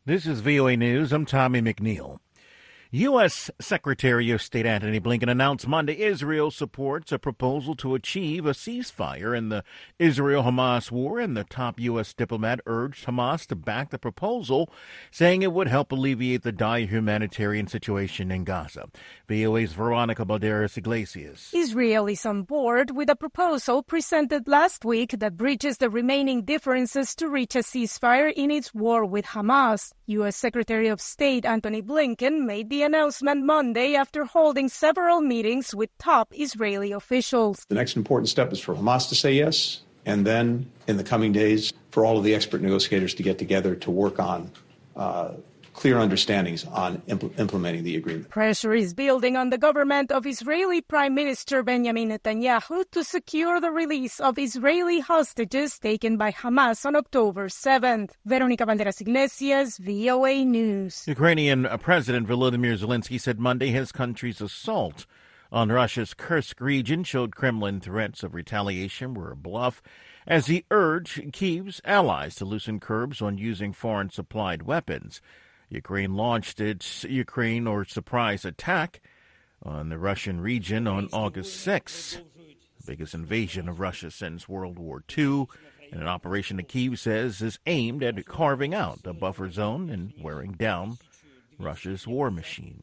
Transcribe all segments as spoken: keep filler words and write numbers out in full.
This is V O A News. I'm Tommy McNeil. U S. Secretary of State Antony Blinken announced Monday Israel supports a proposal to achieve a ceasefire in the Israel-Hamas war, and the top U S diplomat urged Hamas to back the proposal, saying it would help alleviate the dire humanitarian situation in Gaza. V O A's Veronica Balderas Iglesias. Israel is on board with a proposal presented last week that bridges the remaining differences to reach a ceasefire in its war with Hamas. U S. Secretary of State Antony Blinken made the announcement Monday after holding several meetings with top Israeli officials. The next important step is for Hamas to say yes, and then in the coming days for all of the expert negotiators to get together to work on uh, clear understandings on impl- implementing the agreement. Pressure is building on the government of Israeli Prime Minister Benjamin Netanyahu to secure the release of Israeli hostages taken by Hamas on October seventh. Veronica Valderas Iglesias, V O A News. Ukrainian President Volodymyr Zelensky said Monday his country's assault on Russia's Kursk region showed Kremlin threats of retaliation were a bluff, as he urged Kyiv's allies to loosen curbs on using foreign-supplied weapons. Ukraine launched its Ukraine or surprise attack on the Russian region on August sixth, the biggest invasion of Russia since World War Two, and an operation that Kyiv says is aimed at carving out a buffer zone and wearing down Russia's war machine.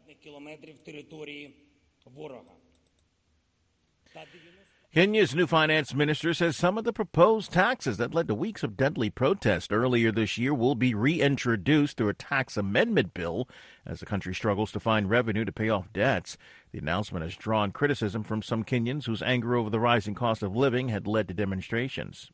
Kenya's new finance minister says some of the proposed taxes that led to weeks of deadly protest earlier this year will be reintroduced through a tax amendment bill as the country struggles to find revenue to pay off debts. The announcement has drawn criticism from some Kenyans whose anger over the rising cost of living had led to demonstrations.